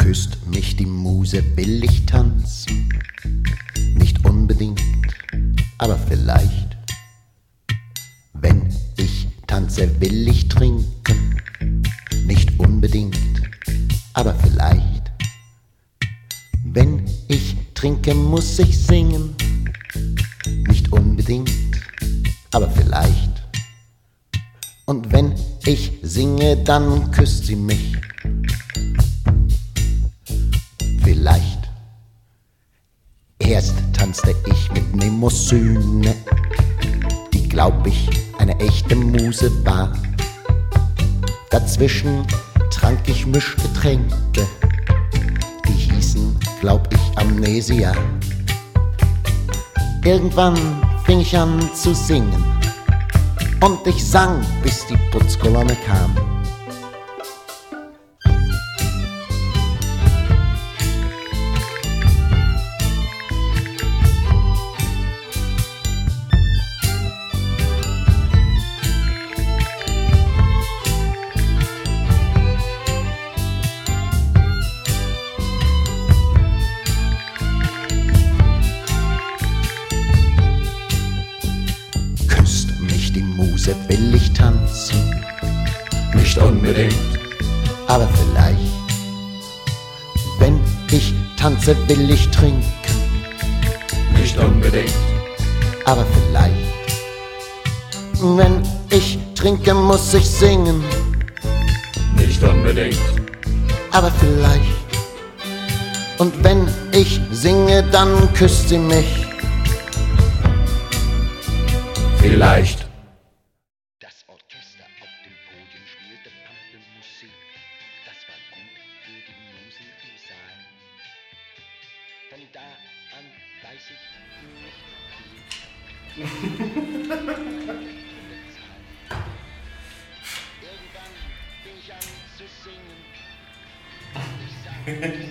Küsst mich die Muse, will ich tanzen? Nicht unbedingt, aber vielleicht. Wenn ich tanze, will ich trinken? Nicht unbedingt, aber vielleicht. Wenn ich trinke, muss ich singen? Nicht unbedingt, aber vielleicht. Und wenn ich singe, dann küsst sie mich. Vielleicht. Erst tanzte ich mit Mnemosyne, die glaub ich eine echte Muse war. Dazwischen trank ich Mischgetränke, die hießen, glaub ich, Amnesia. Irgendwann fing ich an zu singen und ich sang, bis die Putzkolonne kam. Die Muse, will ich tanzen? Nicht unbedingt, aber vielleicht. Wenn ich tanze, will ich trinken? nicht unbedingt, Aber vielleicht. Wenn ich trinke, muss ich singen? nicht unbedingt, Aber vielleicht. Und wenn ich singe, dann küsst sie mich. vielleicht. Das Orchester auf dem Podium spielte Pampelmusik. Das war gut für die Musen im Saal. Von da an weiß ich nicht viel. Irgendwann fing ich an zu singen. Ich sang